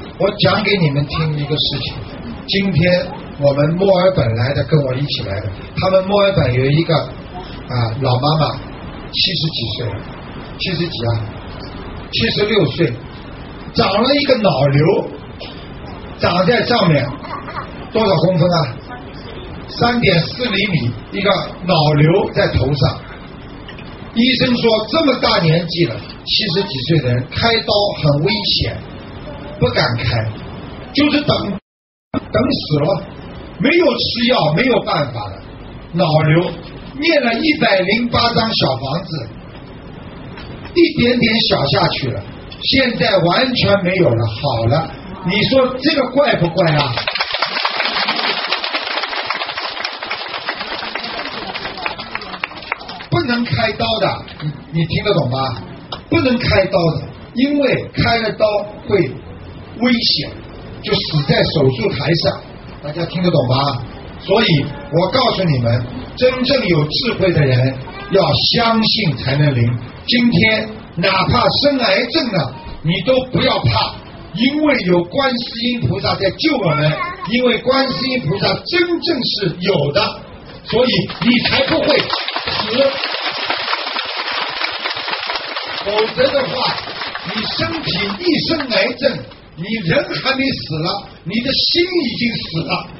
我讲给你们听一个事情。今天我们墨尔本来的，跟我一起来的，他们墨尔本有一个老妈妈，70几岁了，70几啊，76岁，长了一个脑瘤，长在上面，多少公分啊？3.4厘米，一个脑瘤在头上。医生说这么大年纪了，70几岁的人开刀很危险，不敢开，就是等死了，没有吃药，没有办法了。脑瘤念了108张小房子，一点点小下去了，现在完全没有了，好了。你说这个怪不怪啊？不能开刀的，你听得懂吗？不能开刀的，因为开了刀会危险，就死在手术台上。大家听得懂吗？所以我告诉你们，真正有智慧的人要相信才能灵。今天哪怕生癌症了，你都不要怕，因为有观世音菩萨在救我们，因为观世音菩萨真正是有的，所以你才不会死。否则的话，你身体一生癌症，你人还没死了，你的心已经死了。